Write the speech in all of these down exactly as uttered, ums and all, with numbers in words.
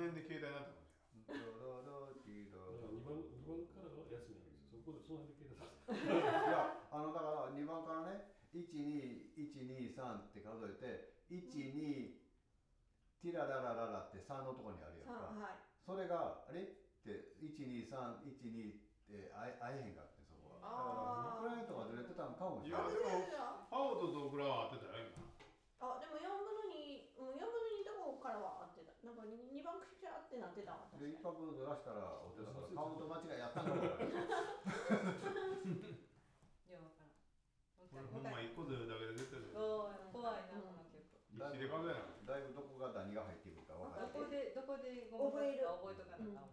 辺で携帯になったかもしれない。 にばんからが休みなんですよ。そこでその辺で携帯さいや、あのだからにばんからね、いちにいちにさんって数えて、いちにティラララララってさんのとこにあるやんか。 はい、 それがあれっていちにさんいちにって会えへんかってそこは。だからプラネットがずれてたのかもしれない。 いやでもファオとドクラは合ってたよ今。 あ、でもよんぶのに、うん、よんぶのにどこからは合ってた。なんかにばんくしゃってなってたわ。 でいっぱくずらしたらお手だからカウント間違いやったんだから。 いやわからん。 これほんまいっこずれるだけで出てる。 怖いなこの曲。 必死で数えな。 だいぶどこが何が入ってくるか分かる。 どこでどこでごめんなさい覚えとかなあかんわ。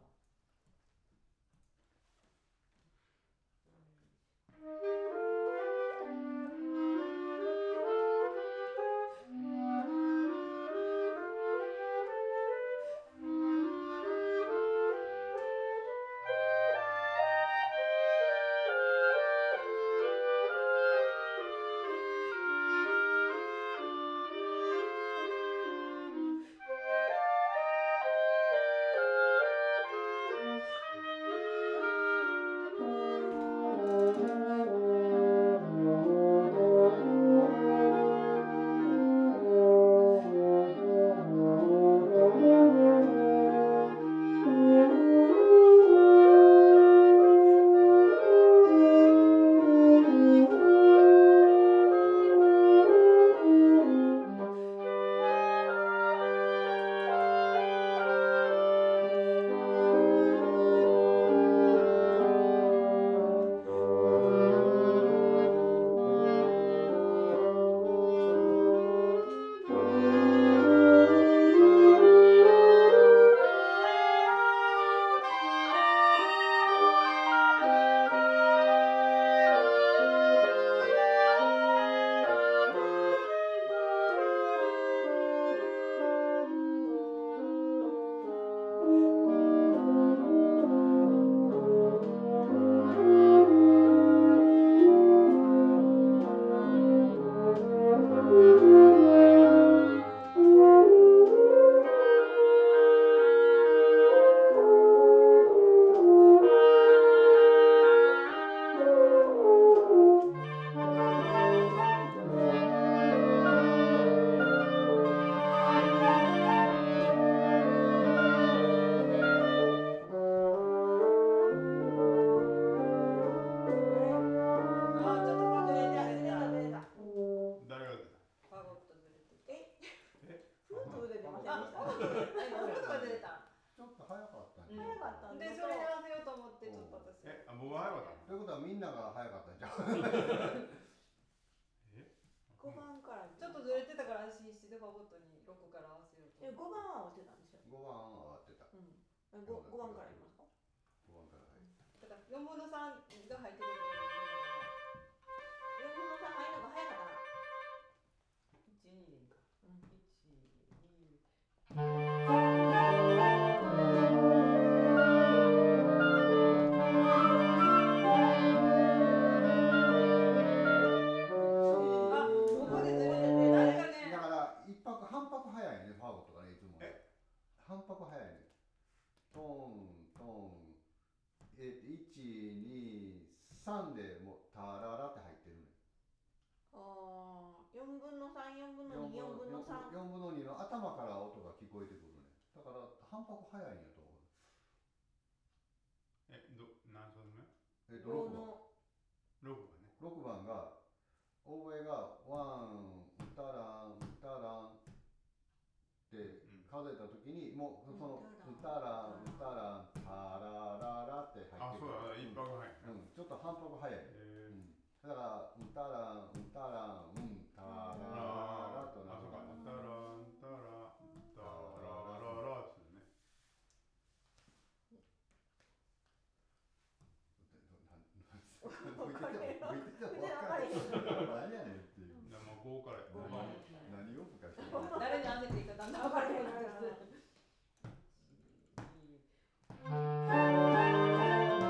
誰に当てていいかだんだん分からない。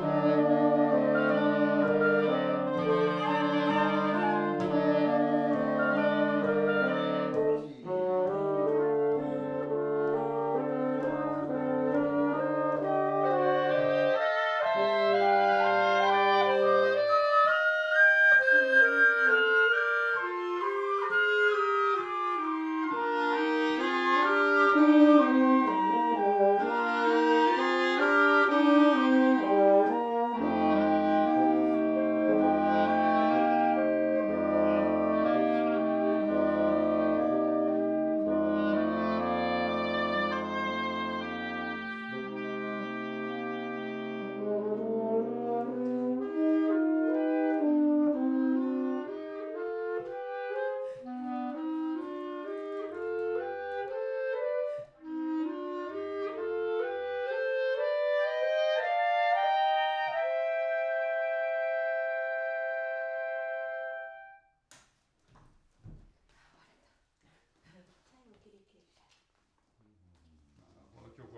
あ、ここでずれて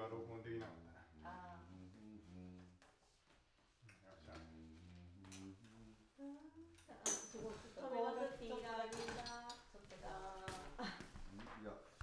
が録音できなかった。